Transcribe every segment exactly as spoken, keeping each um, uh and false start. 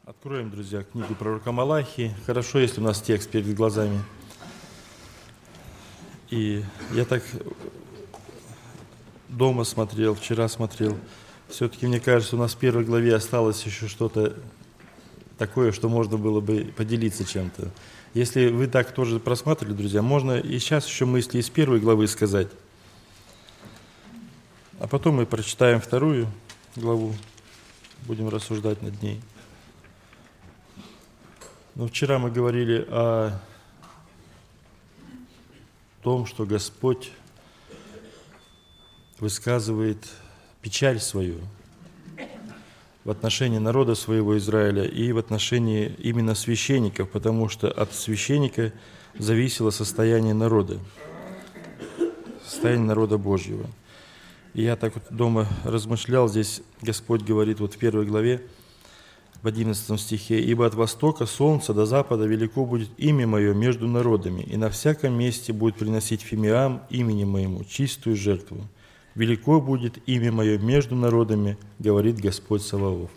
Откроем, друзья, книгу пророка Малахии. Хорошо, если у нас текст перед глазами. И я так дома смотрел, вчера смотрел. Все-таки, мне кажется, у нас в первой главе осталось еще что-то такое, что можно было бы поделиться чем-то. Если вы так тоже просматривали, друзья, можно и сейчас еще мысли из первой главы сказать. А потом мы прочитаем вторую главу, будем рассуждать над ней. Но вчера мы говорили о том, что Господь высказывает печаль свою в отношении народа своего Израиля и в отношении именно священников, потому что от священника зависело состояние народа, состояние народа Божьего. И я так вот дома размышлял, здесь Господь говорит вот в первой главе, в одиннадцатом стихе, «Ибо от востока солнца до запада велико будет имя Мое между народами, и на всяком месте будет приносить фимиам имени Моему чистую жертву. Велико будет имя Мое между народами, говорит Господь Саваоф».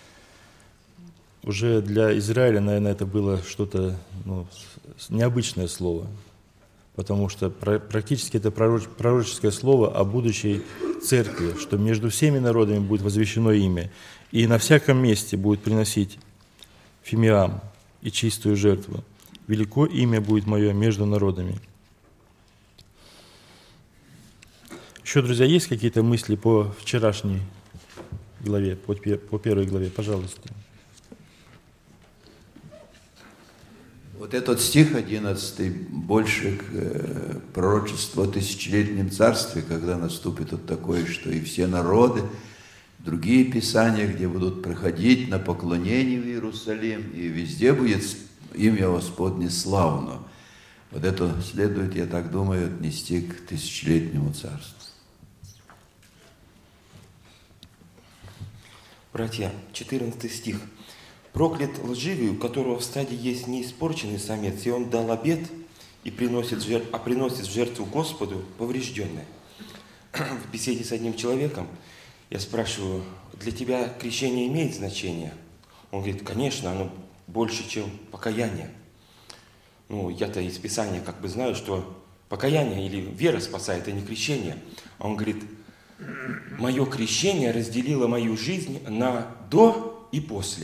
Уже для Израиля, наверное, это было что-то ну, необычное слово, потому что практически это пророческое слово о будущей церкви, что между всеми народами будет возвещено имя, и на всяком месте будет приносить фимиам и чистую жертву. Велико имя будет Мое между народами. Еще, друзья, есть какие-то мысли по вчерашней главе, по первой главе? Пожалуйста. Вот этот стих одиннадцатый больше к пророчеству о тысячелетнем царстве, когда наступит вот такое, что и все народы, другие писания, где будут проходить на поклонение в Иерусалим, и везде будет имя Господне славно. Вот это следует, я так думаю, отнести к тысячелетнему царству. Братья, четырнадцатый стих. «Проклят лживый, у которого в стаде есть неиспорченный самец, и он дал обет, и приносит жертв, а приносит в жертву Господу поврежденное». В беседе с одним человеком я спрашиваю, для тебя крещение имеет значение? Он говорит, конечно, оно больше, чем покаяние. Ну, я-то из Писания как бы знаю, что покаяние или вера спасает, а не крещение. А он говорит, мое крещение разделило мою жизнь на до и после.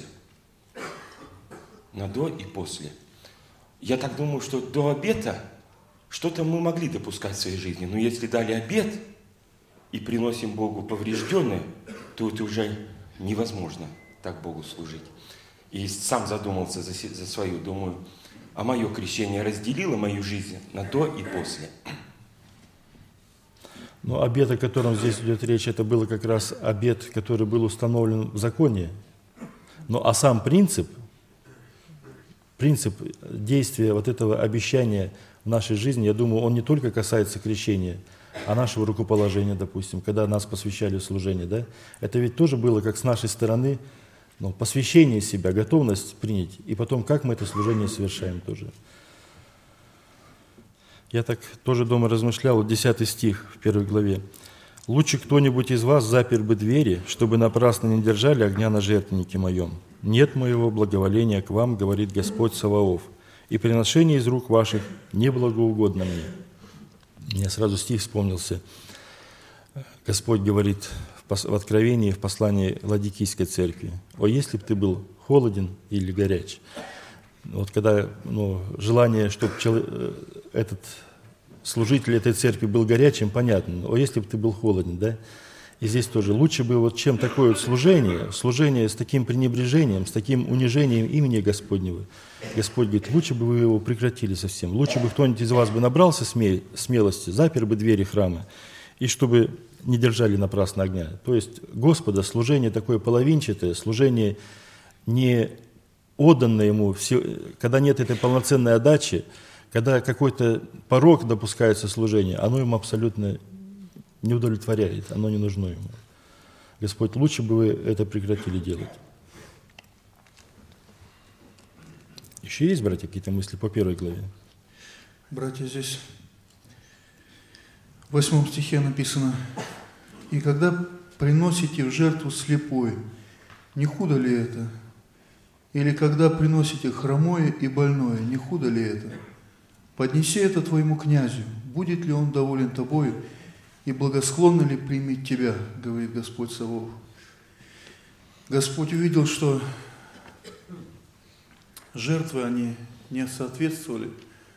На до и после. Я так думаю, что до обета что-то мы могли допускать в своей жизни. Но если дали обет и приносим Богу поврежденное, то это уже невозможно так Богу служить. И сам задумался за, за свою, думаю, а мое крещение разделило мою жизнь на до и после. Но обет, о котором здесь идет речь, это был как раз обет, который был установлен в законе. Но а сам принцип, принцип действия вот этого обещания в нашей жизни, я думаю, он не только касается крещения, а нашего рукоположения, допустим, когда нас посвящали в служение. Да? Это ведь тоже было как с нашей стороны ну, посвящение себя, готовность принять, и потом как мы это служение совершаем тоже. Я так тоже дома размышлял, вот десятый стих в первой главе. «Лучше кто-нибудь из вас запер бы двери, чтобы напрасно не держали огня на жертвеннике моем. Нет моего благоволения к вам, говорит Господь Саваоф, и приношение из рук ваших неблагоугодно мне». Мне сразу стих вспомнился. Господь говорит в Откровении, в послании Ладикийской церкви, «О, если бы ты был холоден или горяч». Вот когда ну, желание, чтобы человек, этот служитель этой церкви был горячим, понятно. О, если бы ты был холоден, да? И здесь тоже лучше бы, вот, чем такое вот служение, служение с таким пренебрежением, с таким унижением имени Господнего. Господь говорит, лучше бы вы его прекратили совсем. Лучше бы кто-нибудь из вас бы набрался смелости, запер бы двери храма, и чтобы не держали напрасно огня. То есть Господа служение такое половинчатое, служение не отданное Ему, все, когда нет этой полноценной отдачи, когда какой-то порок допускается служение, оно Ему абсолютно не удовлетворяет, оно не нужно Ему. Господь, лучше бы вы это прекратили делать. Еще есть, братья, какие-то мысли по первой главе? Братья, здесь в восьмом стихе написано, «И когда приносите в жертву слепой, не худо ли это? Или когда приносите хромое и больное, не худо ли это? Поднеси это твоему князю, будет ли он доволен тобою, и благосклонно ли примет тебя, говорит Господь Саваоф. Господь увидел, что жертвы, они не соответствовали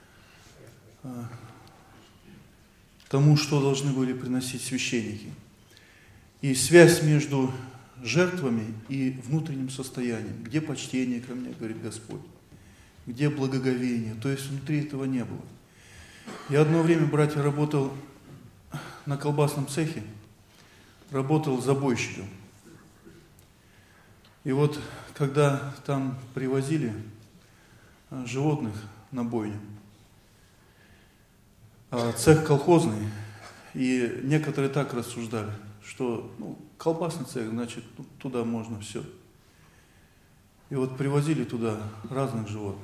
тому, что должны были приносить священники. И связь между жертвами и внутренним состоянием. Где почтение ко мне, говорит Господь? Где благоговение? То есть внутри этого не было. Я одно время, братья, работал на колбасном цехе, работал забойщиком. И вот, когда там привозили животных на бойню, цех колхозный, и некоторые так рассуждали, что ну, колбасный цех, значит, туда можно все. И вот привозили туда разных животных.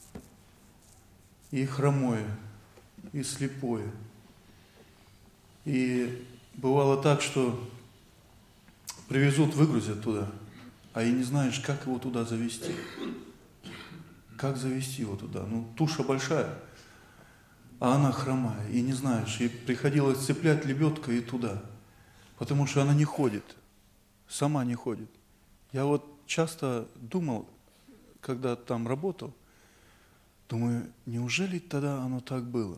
И хромое, и слепое. И бывало так, что привезут, выгрузят туда, а и не знаешь, как его туда завести. Как завести его туда? Ну, туша большая, а она хромая, и не знаешь. И приходилось цеплять лебедкой и туда, потому что она не ходит, сама не ходит. Я вот часто думал, когда там работал, думаю, неужели тогда оно так было?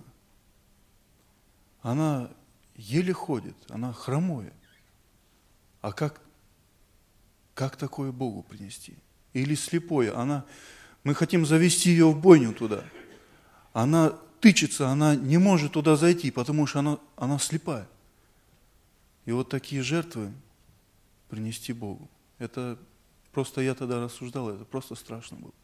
Она еле ходит, она хромое. А как, как такое Богу принести? Или слепое, она, мы хотим завести ее в бойню туда. Она тычется, она не может туда зайти, потому что она, она слепая. И вот такие жертвы принести Богу. Это просто я тогда рассуждал, это просто страшно было.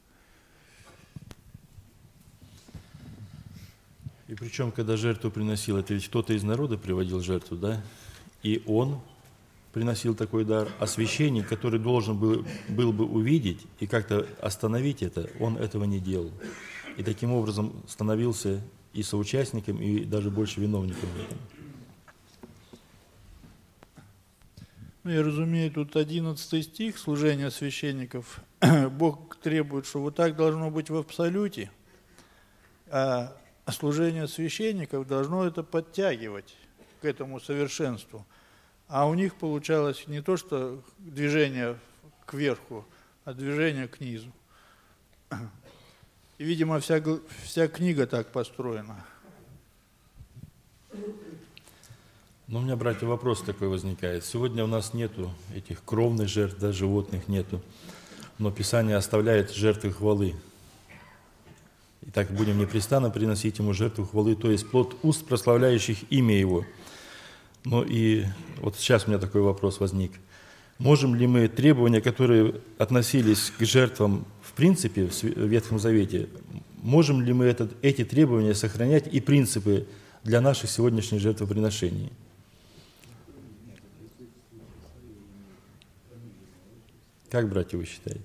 И причем, когда жертву приносил, это ведь кто-то из народа приводил жертву, да? И он приносил такой дар, а священник, который должен был, был бы увидеть и как-то остановить это, он этого не делал. И таким образом становился и соучастником, и даже больше виновником в этом. Ну, я разумею, тут одиннадцатый стих, служение священников. Бог требует, что вот так должно быть в абсолюте, а служение священников должно это подтягивать к этому совершенству. А у них получалось не то, что движение кверху, а движение к низу. И, видимо, вся, вся книга так построена. Ну, у меня, братья, вопрос такой возникает. Сегодня у нас нету этих кровных жертв, да, животных нету. Но Писание оставляет жертвы хвалы. Итак, будем непрестанно приносить Ему жертву хвалы, то есть плод уст, прославляющих имя Его. Ну и вот сейчас у меня такой вопрос возник. Можем ли мы требования, которые относились к жертвам в принципе в Ветхом Завете, можем ли мы этот, эти требования сохранять и принципы для наших сегодняшних жертвоприношений? Как, братья, вы считаете?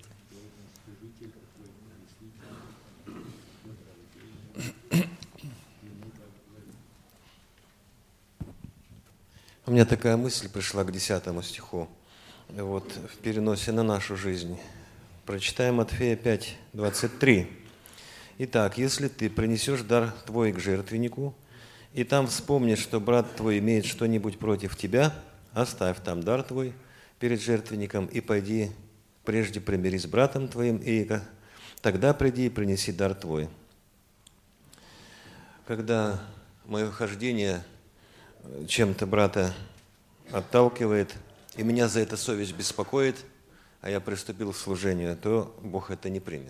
У меня такая мысль пришла к десятому стиху, вот, в переносе на нашу жизнь. Прочитаем Матфея пять, двадцать три. «Итак, если ты принесешь дар твой к жертвеннику, и там вспомнишь, что брат твой имеет что-нибудь против тебя, оставь там дар твой перед жертвенником и пойди прежде примирись с братом твоим, и тогда приди и принеси дар твой». Когда мое хождение чем-то брата отталкивает, и меня за это совесть беспокоит, а я приступил к служению, то Бог это не примет.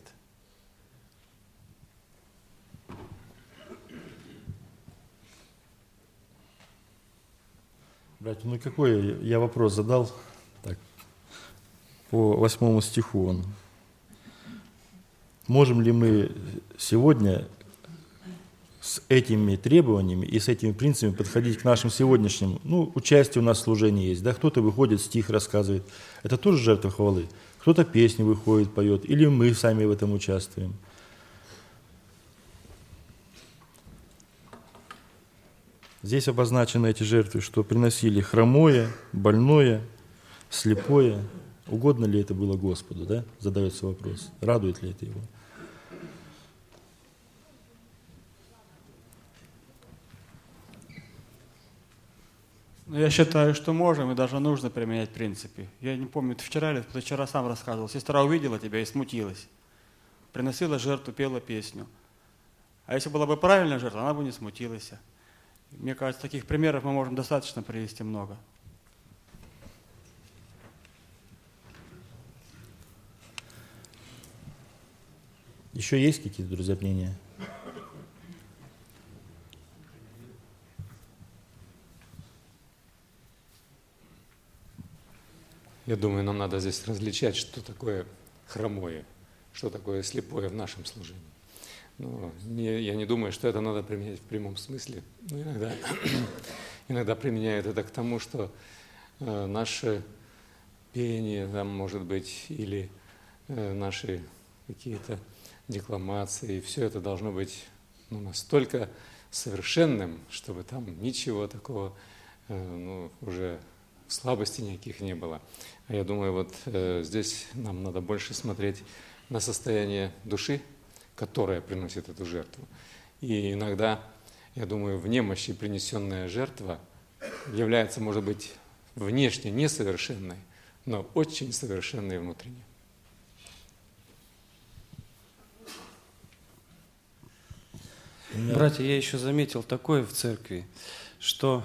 Братья, ну какой я вопрос задал? Так, по восьмому стиху он. Можем ли мы сегодня с этими требованиями и с этими принципами подходить к нашим сегодняшним, ну, участию у нас в служении есть, да, кто-то выходит, стих рассказывает, это тоже жертва хвалы, кто-то песни выходит, поет, или мы сами в этом участвуем. Здесь обозначены эти жертвы, что приносили хромое, больное, слепое, Угодно ли это было Господу, да? Задается вопрос. Радует ли это его? Я считаю, что можем и даже нужно применять принципы. Я не помню, ты вчера или вчера сам рассказывал. Сестра увидела тебя и смутилась. Приносила жертву, пела песню. А если была бы правильная жертва, она бы не смутилась. Мне кажется, таких примеров мы можем достаточно привести много. Еще есть какие-то, друзья, мнения? Я думаю, нам надо здесь различать, что такое хромое, что такое слепое в нашем служении. Но не, я не думаю, что это надо применять в прямом смысле. Но иногда, иногда применяют это к тому, что э, наше пение, там, может быть, или э, наши какие-то декламации, все это должно быть ну, настолько совершенным, чтобы там ничего такого э, ну, уже слабостей никаких не было. А я думаю, вот э, здесь нам надо больше смотреть на состояние души, которая приносит эту жертву. И иногда, я думаю, в немощи принесенная жертва является, может быть, внешне несовершенной, но очень совершенной внутренне. Братья, я еще заметил такое в церкви, что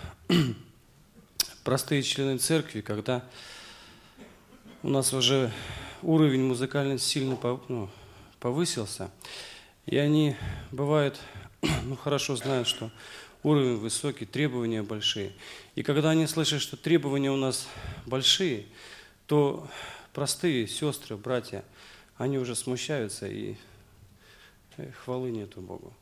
простые члены церкви, когда у нас уже уровень музыкальный сильно ну, повысился, и они бывают, ну хорошо знают, что уровень высокий, требования большие. И когда они слышат, что требования у нас большие, то простые сестры, братья, они уже смущаются, и хвалы нету Богу.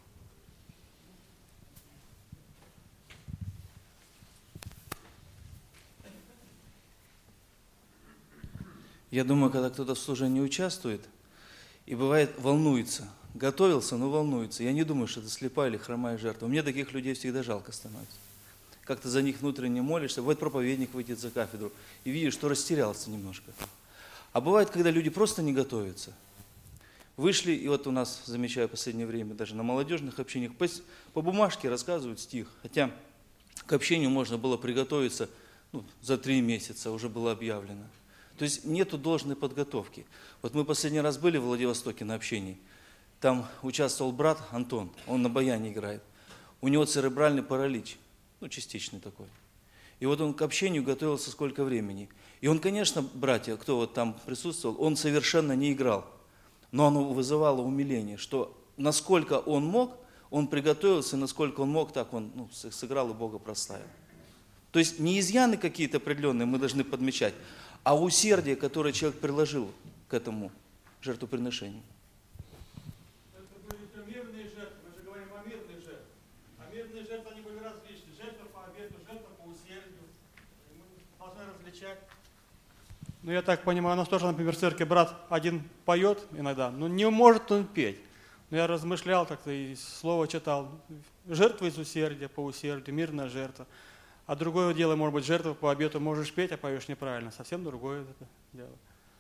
Я думаю, когда кто-то в служении участвует, и бывает волнуется, готовился, но волнуется. Я не думаю, что это слепая или хромая жертва. Мне таких людей всегда жалко становится. Как-то за них внутренне молишься. Бывает, проповедник выйдет за кафедру и видишь, что растерялся немножко. А бывает, когда люди просто не готовятся. Вышли, и вот у нас, замечаю в последнее время, даже на молодежных общениях, по, по бумажке рассказывают стих. Хотя к общению можно было приготовиться ну, за три месяца, уже было объявлено. То есть нету должной подготовки. Вот мы последний раз были в Владивостоке на общении. Там участвовал брат Антон, он на баяне играет. У него церебральный паралич, ну частичный такой. И вот он к общению готовился сколько времени. И он, конечно, братья, кто вот там присутствовал, он совершенно не играл. Но оно вызывало умиление, что насколько он мог, он приготовился, и насколько он мог, так он ну, сыграл и Бога прославил. То есть не изъяны какие-то определенные мы должны подмечать, а усердие, которое человек приложил к этому жертвоприношению. Это были мирные жертвы, мы же говорим о мирных жертвах. А мирные жертвы, они были различны. Жертва по обету, жертва по усердию. Мы должны различать. Ну, я так понимаю, у нас тоже, например, в церкви брат один поет иногда, но не может он петь. Но я размышлял так-то и слово читал. Жертва из усердия, по усердию, мирная жертва. А другое дело, может быть, жертва по обету можешь петь, а поешь неправильно. Совсем другое это дело.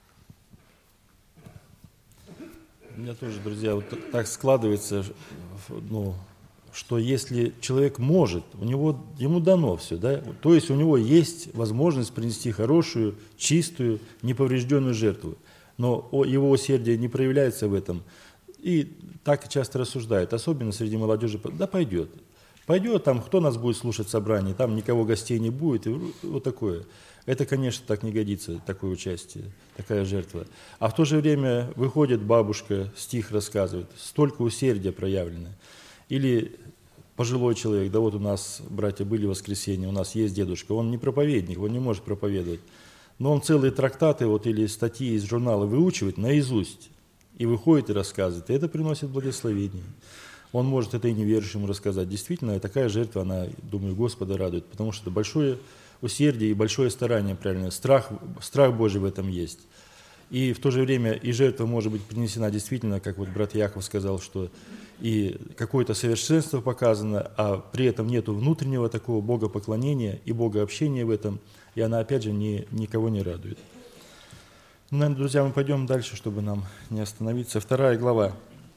У меня тоже, друзья, вот так складывается, ну, что если человек может, у него, ему дано все, да, то есть у него есть возможность принести хорошую, чистую, неповрежденную жертву, но его усердие не проявляется в этом. И так часто рассуждают, особенно среди молодежи, да пойдет. Пойдет, там, кто нас будет слушать в собрании, там никого гостей не будет, и вот такое. Это, конечно, так не годится, такое участие, такая жертва. А в то же время выходит бабушка, стих рассказывает, столько усердия проявлено. Или пожилой человек, да вот у нас, братья, были в воскресенье, у нас есть дедушка, он не проповедник, он не может проповедовать, но он целые трактаты вот, или статьи из журнала выучивает наизусть, и выходит и рассказывает, и это приносит благословение. Он может это и неверующему рассказать. Действительно, такая жертва, она, думаю, Господа радует, потому что это большое усердие и большое старание, правильно, страх, страх Божий в этом есть. И в то же время и жертва может быть принесена действительно, как вот брат Яков сказал, что и какое-то совершенство показано, а при этом нету внутреннего такого богопоклонения и богообщения в этом, и она опять же не, никого не радует. Ну, наверное, друзья, мы пойдем дальше, чтобы нам не остановиться. Вторая глава.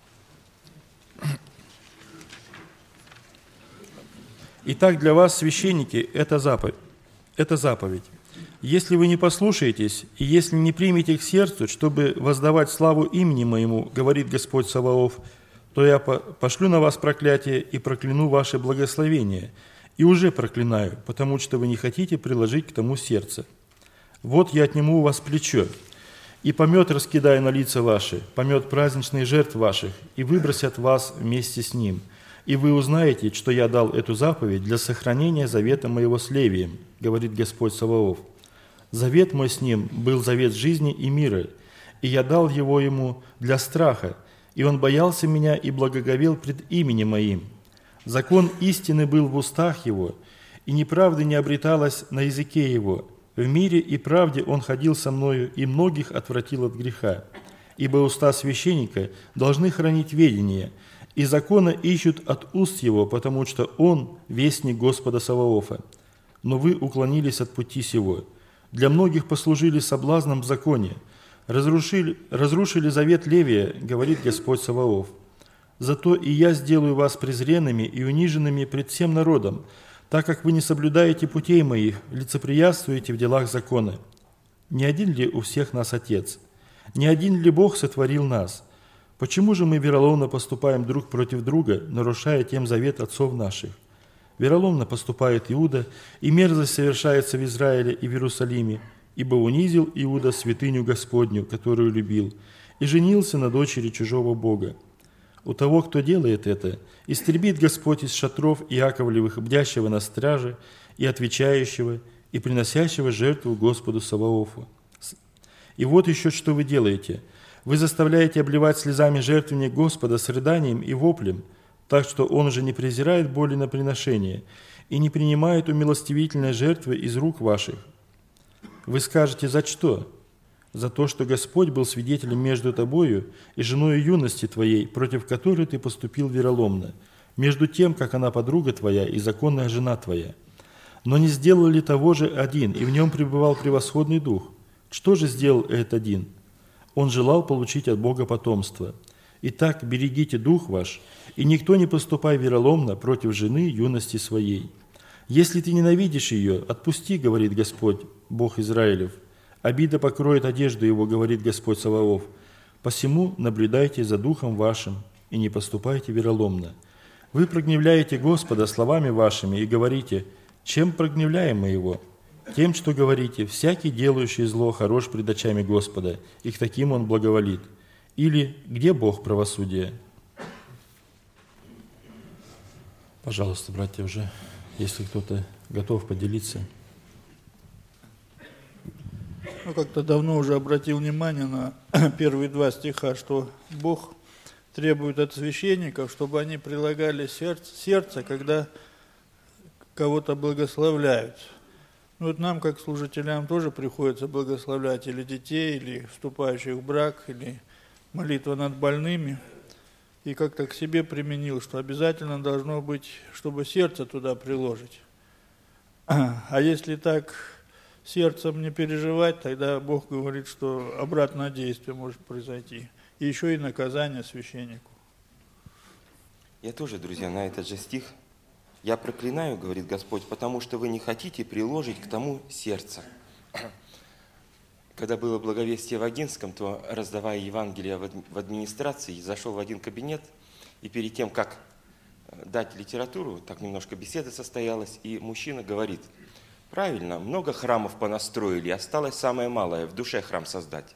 Итак, для вас, священники, это заповедь. Это заповедь. Если вы не послушаетесь, и если не примете к сердцу, чтобы воздавать славу имени моему, говорит Господь Саваоф, то я пошлю на вас проклятие и прокляну ваше благословение, и уже проклинаю, потому что вы не хотите приложить к тому сердце. Вот я отниму у вас плечо, и помет раскидаю на лица ваши, помет праздничных жертв ваших, и выбросят вас вместе с ним. И вы узнаете, что я дал эту заповедь для сохранения завета моего с Левием, говорит Господь Саваоф. Завет мой с ним был завет жизни и мира, и я дал его ему для страха, и он боялся меня и благоговел пред именем моим. Закон истины был в устах его, и неправды не обреталось на языке его. В мире и правде он ходил со мною, и многих отвратил от греха. Ибо уста священника должны хранить ведение, и закона ищут от уст его, потому что он вестник Господа Саваофа. Но вы уклонились от пути сего. Для многих послужили соблазном в законе. Разрушили, разрушили завет Левия, говорит Господь Саваоф. Зато и я сделаю вас презренными и униженными пред всем народом, так как вы не соблюдаете путей моих, лицеприятствуете в делах закона. Не один ли у всех нас Отец? Не один ли Бог сотворил нас? Почему же мы вероломно поступаем друг против друга, нарушая тем завет отцов наших? Вероломно поступает Иуда, и мерзость совершается в Израиле и в Иерусалиме, ибо унизил Иуда святыню Господню, которую любил, и женился на дочери чужого Бога. У того, кто делает это, истребит Господь из шатров Иаковлевых, бдящего на страже, и отвечающего, и приносящего жертву Господу Саваофу. И вот еще что вы делаете. Вы заставляете обливать слезами жертвенник Господа с рыданием и воплем, так что Он же не презирает боли на приношение и не принимает умилостивительной жертвы из рук ваших. Вы скажете, за что? За то, что Господь был свидетелем между тобою и женою юности твоей, против которой ты поступил вероломно, между тем, как она подруга твоя и законная жена твоя. Но не сделал ли того же один, и в нем пребывал превосходный дух? Что же сделал этот один? Он желал получить от Бога потомство. Итак, берегите дух ваш, и никто не поступай вероломно против жены юности своей. Если ты ненавидишь ее, отпусти, говорит Господь, Бог Израилев. Обида покроет одежду его, говорит Господь Саваоф. Посему наблюдайте за духом вашим и не поступайте вероломно. Вы прогневляете Господа словами вашими и говорите, чем прогневляем мы его? Тем, что говорите, всякий делающий зло хорош пред очами Господа, и к таким он благоволит. Или где Бог правосудия? Пожалуйста, братья, уже, если кто-то готов поделиться. Ну, как-то давно уже обратил внимание на первые два стиха, что Бог требует от священников, чтобы они прилагали сердце, сердце когда кого-то благословляют. Ну, вот нам, как служителям, тоже приходится благословлять или детей, или вступающих в брак, или молитва над больными. И как-то к себе применил, что обязательно должно быть, чтобы сердце туда приложить. А если так сердцем не переживать, тогда Бог говорит, что обратное действие может произойти. И еще и наказание священнику. Я тоже, друзья, на этот же стих. «Я проклинаю, — говорит Господь, — потому что вы не хотите приложить к тому сердце». Когда было благовестие в Агинском, то, раздавая Евангелие в администрации, зашел в один кабинет, и перед тем, как дать литературу, так немножко беседа состоялась, и мужчина говорит: правильно, много храмов понастроили, осталось самое малое — в душе храм создать.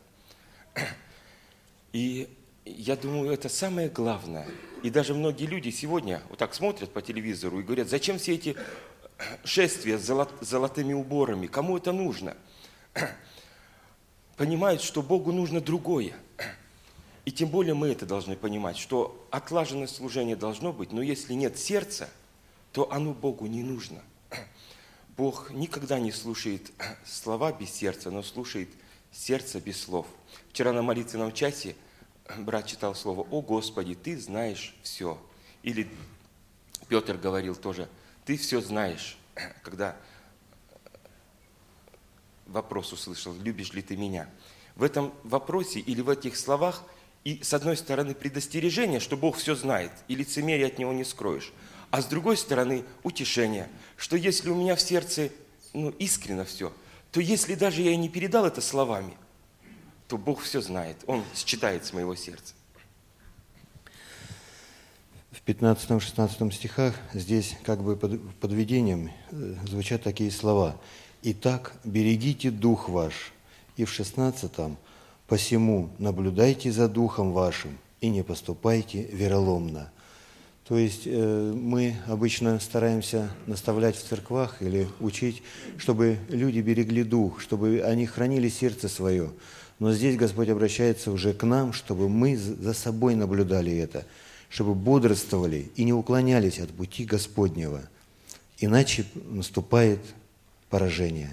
И я думаю, это самое главное. И даже многие люди сегодня вот так смотрят по телевизору и говорят: зачем все эти шествия с золот, золотыми уборами, кому это нужно? Понимают, что Богу нужно другое. И тем более мы это должны понимать, что отлаженное служение должно быть, но если нет сердца, то оно Богу не нужно. Бог никогда не слушает слова без сердца, но слушает сердце без слов. Вчера на молитвенном часе брат читал слово: «О Господи, Ты знаешь все». Или Петр говорил тоже: «Ты все знаешь», когда вопрос услышал: «Любишь ли ты меня?» в этом вопросе или в этих словах и, с одной стороны, предостережение, что Бог все знает, и лицемерие от Него не скроешь, а с другой стороны, утешение, что если у меня в сердце ну, искренно все, то если даже я и не передал это словами, то Бог все знает, Он считает с моего сердца. В пятнадцатом-шестнадцатом стихах здесь как бы под подведением звучат такие слова. «Итак, берегите дух ваш». И в шестнадцатом «Посему наблюдайте за духом вашим и не поступайте вероломно». То есть э, мы обычно стараемся наставлять в церквах или учить, чтобы люди берегли дух, чтобы они хранили сердце свое. Но здесь Господь обращается уже к нам, чтобы мы за собой наблюдали это, чтобы бодрствовали и не уклонялись от пути Господнего. Иначе наступает поражение.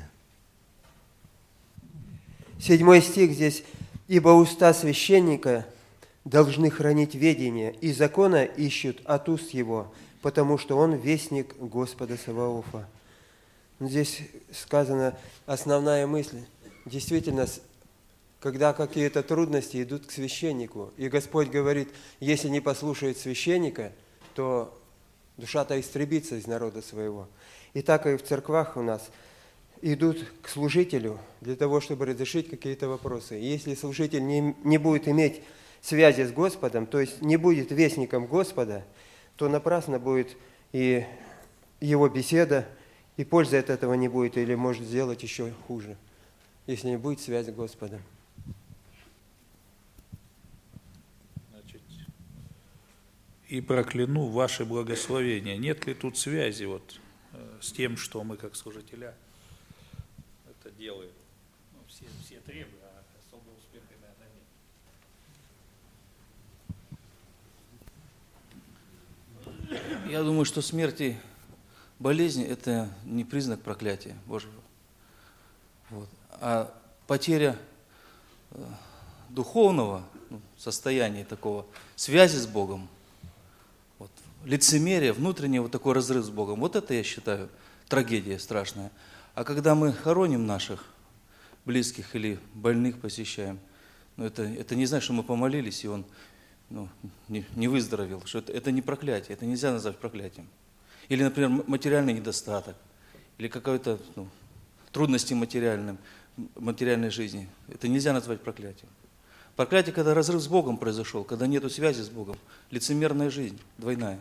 Седьмой стих здесь. «Ибо уста священника должны хранить ведение, и закона ищут от уст его, потому что он вестник Господа Саваофа». Здесь сказана основная мысль. Действительно, когда какие-то трудности идут к священнику, и Господь говорит, если не послушает священника, то душа-то истребится из народа своего. И так и в церквах у нас идут к служителю для того, чтобы разрешить какие-то вопросы. И если служитель не, не будет иметь связи с Господом, то есть не будет вестником Господа, то напрасно будет и его беседа, и пользы от этого не будет, или может сделать еще хуже, если не будет связи с Господом. Значит, и прокляну ваше благословение. Нет ли тут связи вот с тем, что мы как служителя это делаем? Ну, все, все требуют, а особого успеха, наверное, нет. Я думаю, что смерть и болезнь – это не признак проклятия Божьего. Вот. А потеря духовного состояния такого, связи с Богом, вот, лицемерие, внутренний вот такой разрыв с Богом, вот это, я считаю, трагедия страшная. А когда мы хороним наших близких или больных посещаем, ну, это, это не значит, что мы помолились, и он ну, не, не выздоровел, что это, это не проклятие, это нельзя назвать проклятием. Или, например, материальный недостаток, или какой-то ну, трудности материальным, материальной жизни. Это нельзя назвать проклятием. Проклятие, когда разрыв с Богом произошел, когда нет связи с Богом, лицемерная жизнь, двойная.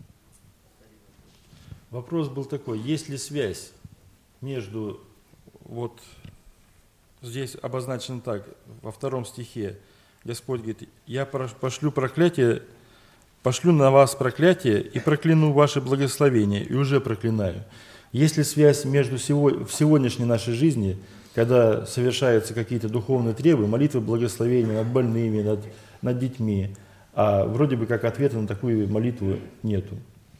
Вопрос был такой, есть ли связь между, вот здесь обозначено так, во втором стихе, Господь говорит, я пошлю проклятие, пошлю на вас проклятие и прокляну ваше благословение, и уже проклинаю. Есть ли связь между сего, в сегодняшней нашей жизни, когда совершаются какие-то духовные требования, молитвы благословения над больными, над, над детьми, а вроде бы как ответа на такую молитву нету?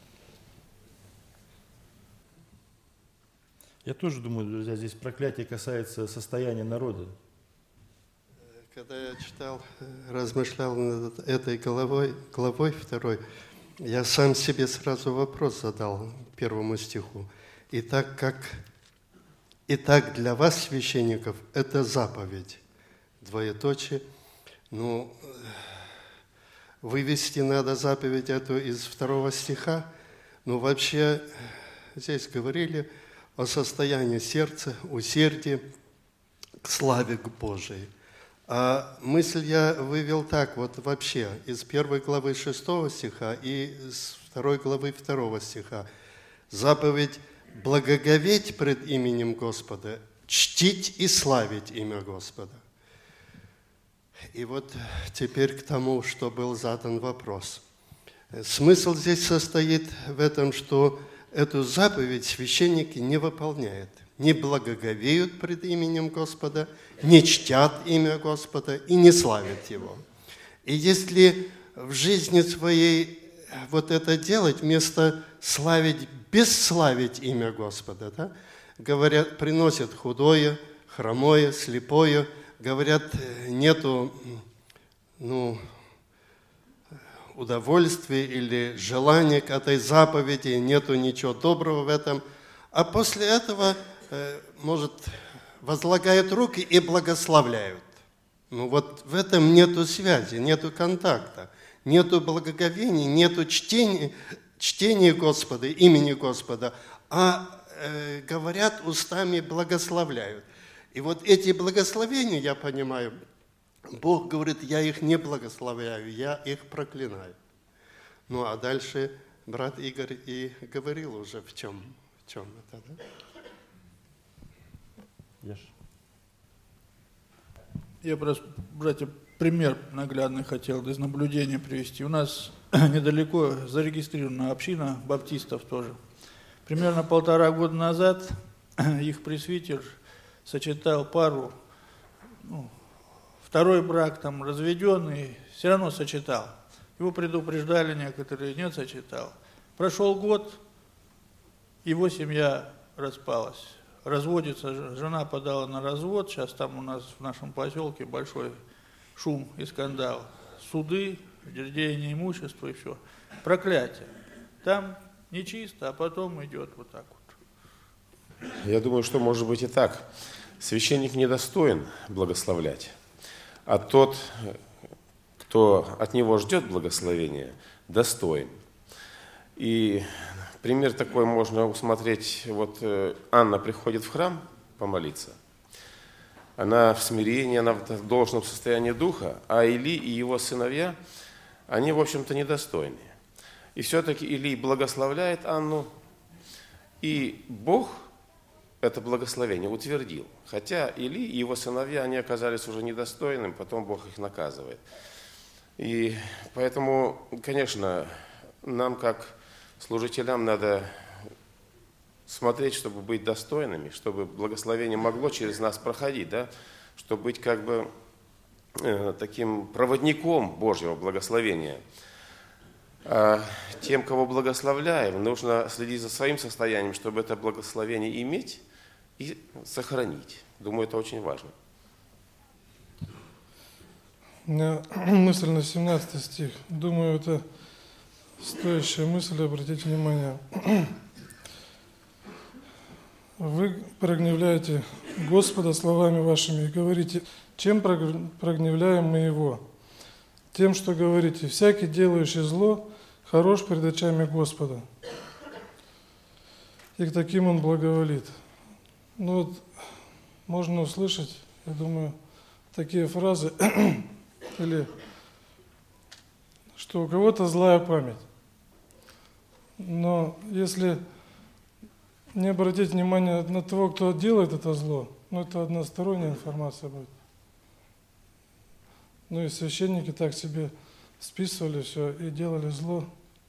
Я тоже думаю, друзья, здесь проклятие касается состояния народа. Когда я читал, размышлял над этой главой, главой второй, я сам себе сразу вопрос задал первому стиху. Итак, как, итак для вас, священников, это заповедь. Двоеточие. Ну, вывести надо заповедь эту из второго стиха. Ну, вообще, здесь говорили о состоянии сердца, усердии к славе к Божией. А мысль я вывел так, вот вообще, из первой главы шестого стиха и из второй главы второго стиха. Заповедь благоговеть пред именем Господа, чтить и славить имя Господа. И вот теперь к тому, что был задан вопрос. Смысл здесь состоит в этом, что эту заповедь священники не выполняют. Не благоговеют пред именем Господа, не чтят имя Господа и не славят Его. И если в жизни своей вот это делать, вместо славить, бесславить имя Господа, да, говорят, приносят худое, хромое, слепое, говорят, нету ну, удовольствия или желания к этой заповеди, нету ничего доброго в этом, а после этого может, возлагают руки и благословляют. Ну вот в этом нету связи, нету контакта, нету благоговения, нету чтения, чтения Господа, имени Господа, а э, говорят устами, благословляют. И вот эти благословения, я понимаю, Бог говорит, я их не благословляю, я их проклинаю. Ну а дальше брат Игорь и говорил уже, в чем, в чем это, да? Я просто, братья, пример наглядный хотел из наблюдения привести. У нас недалеко зарегистрирована община баптистов тоже. Примерно полтора года назад их пресвитер сочетал пару, ну, второй брак там разведенный, все равно сочетал. Его предупреждали некоторые, нет, сочетал. Прошел год, его семья распалась. Разводится, жена подала на развод, сейчас там у нас в нашем поселке большой шум и скандал. Суды, деление имущества и все. Проклятие. Там нечисто, а потом идет вот так вот. Я думаю, что может быть и так. Священник недостоин благословлять, а тот, кто от него ждет благословения, достоин. И пример такой можно усмотреть. Вот Анна приходит в храм помолиться. Она в смирении, она в должном состоянии духа, а Или и его сыновья, они, в общем-то, недостойны. И все-таки Или благословляет Анну, и Бог это благословение утвердил. Хотя Или и его сыновья, они оказались уже недостойными, потом Бог их наказывает. И поэтому, конечно, нам, как служителям, надо смотреть, чтобы быть достойными, чтобы благословение могло через нас проходить, да? Чтобы быть как бы э, таким проводником Божьего благословения. А тем, кого благословляем, нужно следить за своим состоянием, чтобы это благословение иметь и сохранить. Думаю, это очень важно. У меня мысль на семнадцатый стих. Думаю, это стоящая мысль, обратите внимание. Вы прогневляете Господа словами вашими и говорите, чем прогневляем мы Его? Тем, что говорите, всякий делающий зло хорош пред очами Господа. И к таким Он благоволит. Ну вот, можно услышать, я думаю, такие фразы, или что у кого-то злая память. Но если не обратить внимание на того, кто делает это зло, ну это односторонняя информация будет. Ну и священники так себе списывали все и делали зло.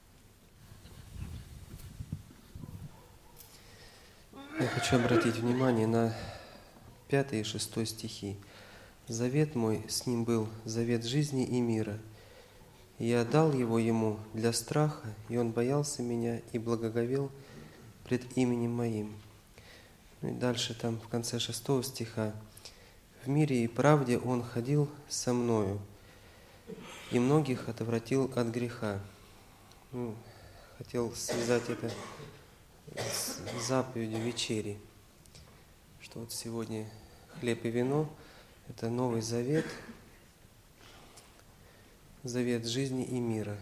Я хочу обратить внимание на пятый и шестой стихи. «Завет мой с ним был завет жизни и мира. И я дал его ему для страха, и он боялся меня и благоговел пред именем моим». Ну и дальше там в конце шестого стиха. «В мире и правде он ходил со мною, и многих отвратил от греха». Ну, хотел связать это с заповедью вечери, что вот сегодня хлеб и вино – это Новый Завет, завет жизни и мира.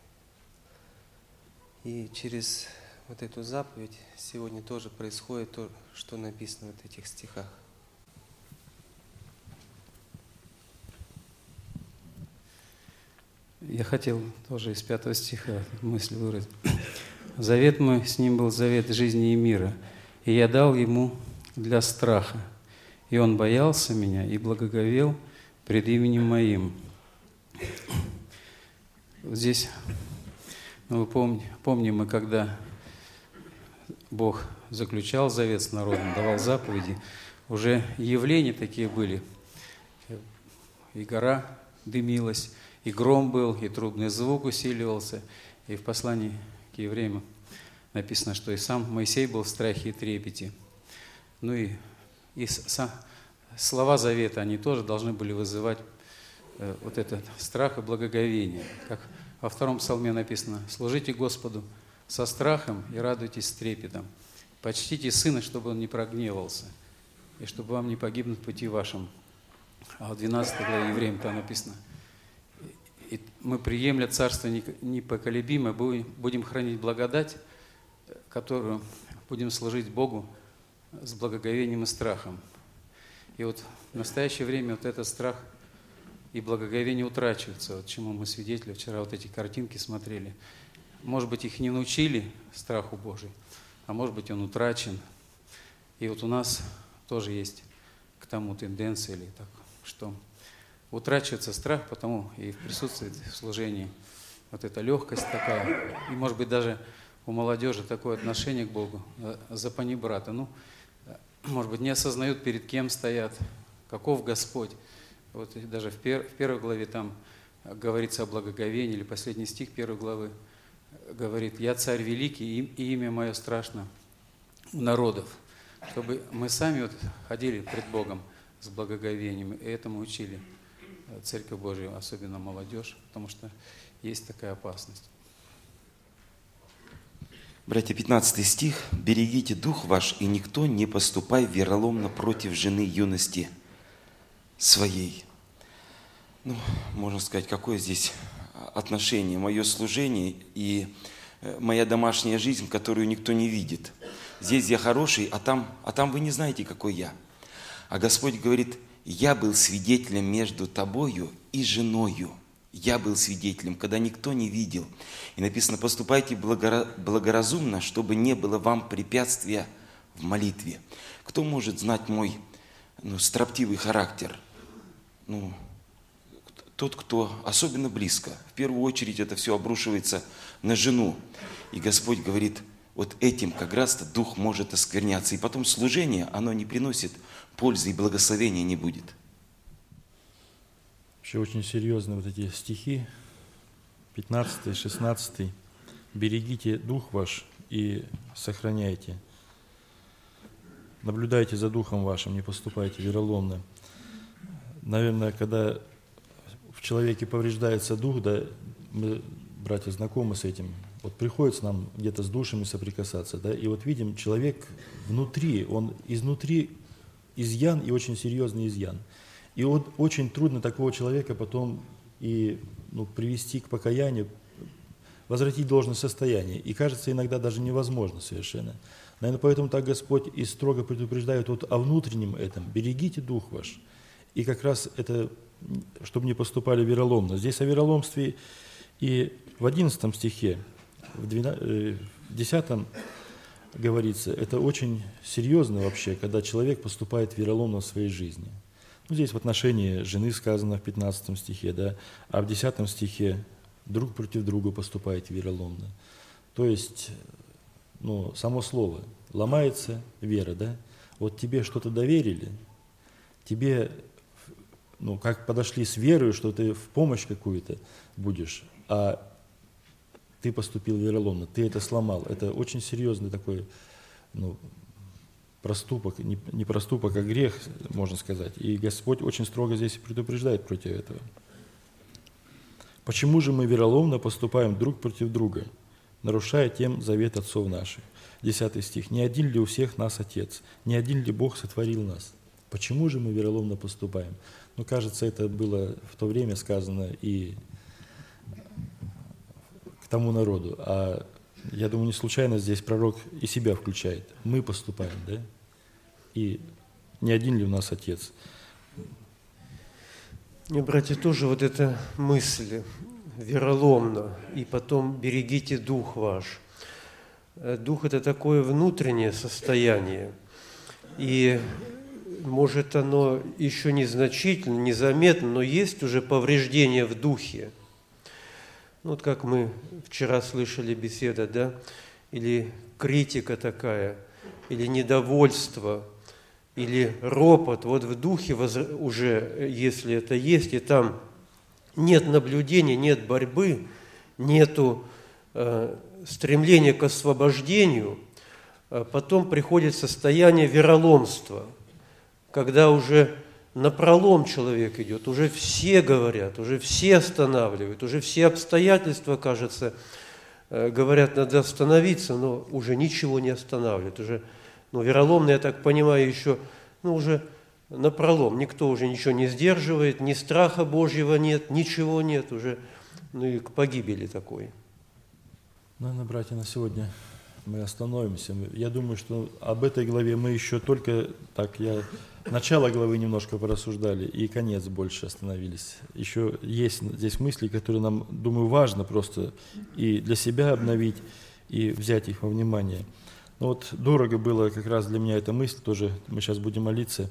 И через вот эту заповедь сегодня тоже происходит то, что написано в этих стихах. Я хотел тоже из пятого стиха мысль выразить. «Завет мой с ним был завет жизни и мира, и я дал ему для страха, и он боялся меня и благоговел пред именем моим». Вот здесь, ну, вы помните, помним мы, когда Бог заключал завет с народом, давал заповеди, уже явления такие были, и гора дымилась, и гром был, и трубный звук усиливался, и в послании к евреям написано, что и сам Моисей был в страхе и трепете. Ну и, и сам, слова завета, они тоже должны были вызывать э, вот этот страх и благоговение. Как во втором псалме написано: «Служите Господу со страхом и радуйтесь с трепетом. Почтите Сына, чтобы Он не прогневался, и чтобы вам не погибнуть в пути вашем». А в двенадцатой главе Евреям там написано: «И мы, приемля царство непоколебимое, будем хранить благодать, которую будем служить Богу с благоговением и страхом». И вот в настоящее время вот этот страх и благоговение утрачиваются, вот чему мы свидетели. Вчера вот эти картинки смотрели. Может быть, их не научили страху Божию, а может быть, он утрачен. И вот у нас тоже есть к тому тенденция, или так, что утрачивается страх, потому и присутствует в служении вот эта легкость такая, и, может быть, даже у молодежи такое отношение к Богу, за панибрата. Ну, может быть, не осознают, перед кем стоят, каков Господь. Вот даже в, пер, в первой главе там говорится о благоговении, или последний стих первой главы говорит: «Я царь великий, и имя мое страшно у народов». Чтобы мы сами вот ходили пред Богом с благоговением, и этому учили Церковь Божию, особенно молодежь, потому что есть такая опасность. Братья, пятнадцатый стих. «Берегите дух ваш, и никто не поступай вероломно против жены юности своей». Ну, можно сказать, какое здесь отношение? Мое служение и моя домашняя жизнь, которую никто не видит. Здесь я хороший, а там, а там вы не знаете, какой я. А Господь говорит: «Я был свидетелем между тобою и женою». Я был свидетелем, когда никто не видел. И написано: «Поступайте благоразумно, чтобы не было вам препятствия в молитве». Кто может знать мой ну, строптивый характер? Ну, тот, кто особенно близко. В первую очередь это все обрушивается на жену. И Господь говорит: вот этим как раз-то дух может оскверняться. И потом служение, оно не приносит пользы и благословения не будет. Вообще очень серьезные вот эти стихи, пятнадцатый, шестнадцатый. «Берегите дух ваш и сохраняйте. Наблюдайте за духом вашим, не поступайте вероломно». Наверное, когда в человеке повреждается дух, да, мы, братья, знакомы с этим, вот приходится нам где-то с душами соприкасаться, да, и вот видим, человек внутри, он изнутри изъян, и очень серьезный изъян. И вот очень трудно такого человека потом и ну, привести к покаянию, возвратить должное состояние. И кажется, иногда даже невозможно совершенно. Наверное, поэтому так Господь и строго предупреждает вот о внутреннем этом. «Берегите дух ваш». И как раз это, чтобы не поступали вероломно. Здесь о вероломстве и в одиннадцатом стихе, в десятом говорится, это очень серьезно вообще, когда человек поступает вероломно в своей жизни. Ну, здесь в отношении жены сказано в пятнадцатом стихе, да, а в десятом стихе друг против друга поступаете вероломно. То есть, ну, само слово, ломается вера, да, вот тебе что-то доверили, тебе, ну, как подошли с верой, что ты в помощь какую-то будешь, а ты поступил вероломно, ты это сломал. Это очень серьезный такой, ну, проступок, не, не проступок, а грех, можно сказать. И Господь очень строго здесь предупреждает против этого. «Почему же мы вероломно поступаем друг против друга, нарушая тем завет отцов наших?» Десятый стих. «Не один ли у всех нас Отец? Не один ли Бог сотворил нас? Почему же мы вероломно поступаем?» Ну, кажется, это было в то время сказано и к тому народу. А я думаю, не случайно здесь пророк и себя включает. Мы поступаем, да? И не один ли у нас Отец? Мне, братья, тоже вот эта мысль вероломно, и потом берегите дух ваш. Дух – это такое внутреннее состояние, и может оно еще незначительно, незаметно, но есть уже повреждение в духе. Ну, вот как мы вчера слышали беседа, да, или критика такая, или недовольство, или ропот. Вот в духе уже, если это есть, и там нет наблюдения, нет борьбы, нету э, стремления к освобождению, а потом приходит состояние вероломства, когда уже напролом человек идет, уже все говорят, уже все останавливают, уже все обстоятельства, кажется, говорят, надо остановиться, но уже ничего не останавливает. Уже, ну, вероломно, я так понимаю, еще, ну, уже напролом. Никто уже ничего не сдерживает, ни страха Божьего нет, ничего нет уже, ну и к погибели такой. Наверное, братья, на сегодня мы остановимся. Я думаю, что об этой главе мы еще только, так, я начало главы немножко порассуждали и конец больше остановились. Еще есть здесь мысли, которые нам, думаю, важно просто и для себя обновить, и взять их во внимание. Но вот дорого было как раз для меня эта мысль, тоже мы сейчас будем молиться.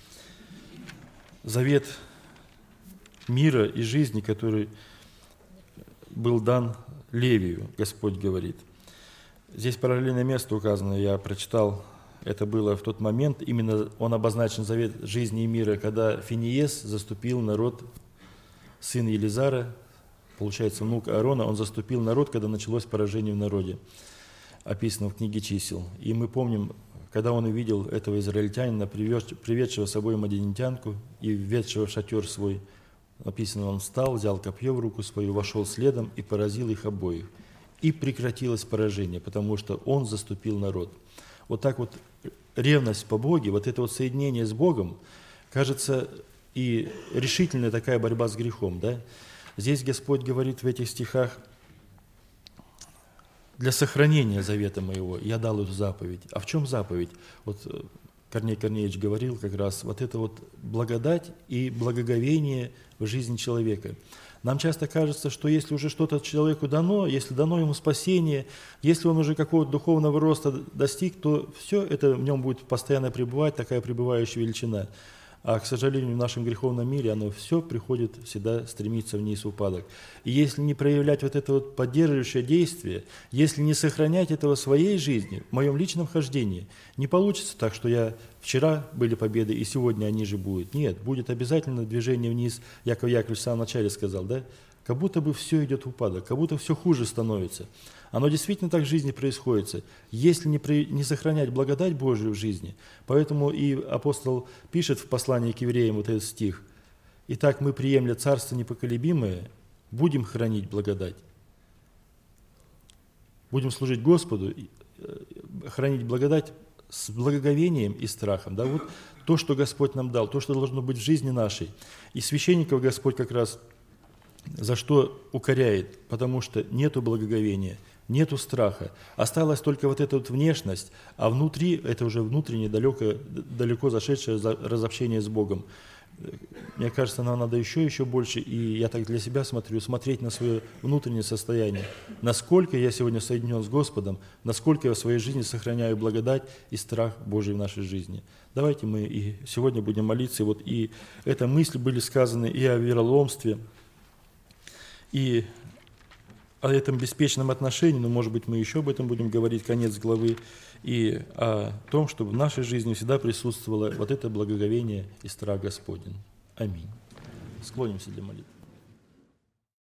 Завет мира и жизни, который был дан Левию, Господь говорит. Здесь параллельное место указано, я прочитал, это было в тот момент, именно он обозначен завет жизни и мира, когда Финиес заступил народ, сын Елизара, получается, внук Аарона, он заступил народ, когда началось поражение в народе, описано в книге чисел. И мы помним, когда он увидел этого израильтянина, приведшего с собой мадианитянку и введшего в шатер свой, написано, он встал, взял копье в руку свою, вошел следом и поразил их обоих. И прекратилось поражение, потому что он заступил народ. Вот так вот ревность по Боге, вот это вот соединение с Богом, кажется, и решительная такая борьба с грехом. Да? Здесь Господь говорит в этих стихах: для сохранения завета моего я дал эту заповедь. А в чем заповедь? Вот Корней Корнеевич говорил как раз, вот это вот благодать и благоговение в жизни человека. Нам часто кажется, что если уже что-то человеку дано, если дано ему спасение, если он уже какого-то духовного роста достиг, то все это в нем будет постоянно пребывать, такая пребывающая величина. А, к сожалению, в нашем греховном мире оно все приходит, всегда стремится вниз в упадок. И если не проявлять вот это вот поддерживающее действие, если не сохранять этого в своей жизни, в моем личном хождении, не получится так, что я вчера были победы, и сегодня они же будут. Нет, будет обязательно движение вниз. Яков Яковлевич в самом начале сказал, да? Как будто бы все идет в упадок, как будто все хуже становится. Оно действительно так в жизни происходит, если не, при, не сохранять благодать Божию в жизни. Поэтому и апостол пишет в послании к евреям вот этот стих: «Итак, мы, приемля царство непоколебимое, будем хранить благодать». Будем служить Господу, хранить благодать с благоговением и страхом. Да, вот то, что Господь нам дал, то, что должно быть в жизни нашей. И священников Господь как раз за что укоряет? Потому что нету благоговения, нету страха. Осталась только вот эта вот внешность, а внутри, это уже внутреннее, далеко, далеко зашедшее разобщение с Богом. Мне кажется, нам надо еще, еще больше, и я так для себя смотрю, смотреть на свое внутреннее состояние. Насколько я сегодня соединен с Господом, насколько я в своей жизни сохраняю благодать и страх Божий в нашей жизни. Давайте мы и сегодня будем молиться. И вот и эта мысль были сказаны и о вероломстве, и о этом беспечном отношении, но, может быть, мы еще об этом будем говорить, конец главы, и о том, чтобы в нашей жизни всегда присутствовало вот это благоговение и страх Господень. Аминь. Склонимся для молитвы.